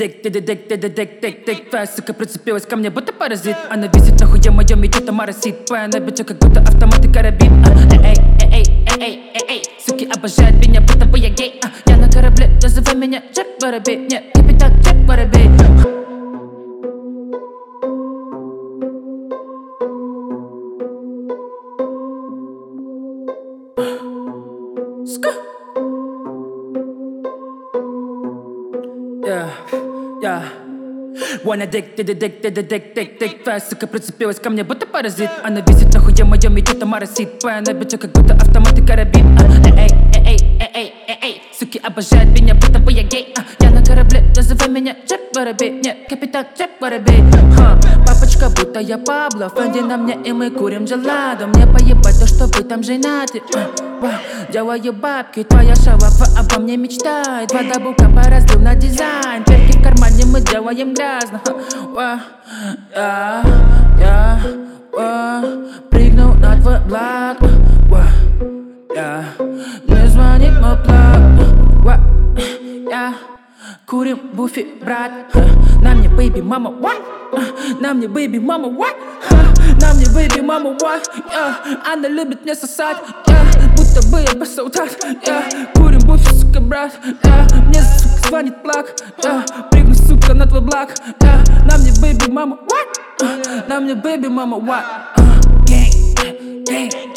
Тик-тик-тик-тик-тик-тик-тик. Твоя сука прицепилась ко мне, будто паразит. Она висит на хуе моем и что-то моросит. Твоя набитча, как будто автомат и карабин. Эй, суки обожают меня, будто бы я гей. Я на корабле, называй меня Джек Воробей. Нет, капитан Джек Воробей. Yeah. Wanna dick. Твоя сука прицепилась ко мне, будто паразит. Она висит на хуе моем и что-то моросит. Твоя набитча, как будто автомат и карабин. Эй, суки обожают меня, будто бы я гей. Я на корабле, называй меня Джек Воробей. Нет, капитан Джек Воробей. Папочка, будто я Пабло. Фэнди на мне и мы курим джеладо. Мне поебать то, что вы там женаты. Делаю бабки, твоя шалава обо мне мечтает. Вода бука по разлив на дизайн. Перки в кармане мы делаем грязно. Я прыгнул на твой благ. Не звонит мой плаг. Курим буфи, брат. На мне baby mama what? На мне baby mama what? На мне baby mama what? Она любит мне сосать. Будто бы я солдат. Курим буфи, сука, брат. Мне сука звонит плаг. Прыгну, сука, на твой благ. На мне baby mama what? На мне baby mama what? Gang.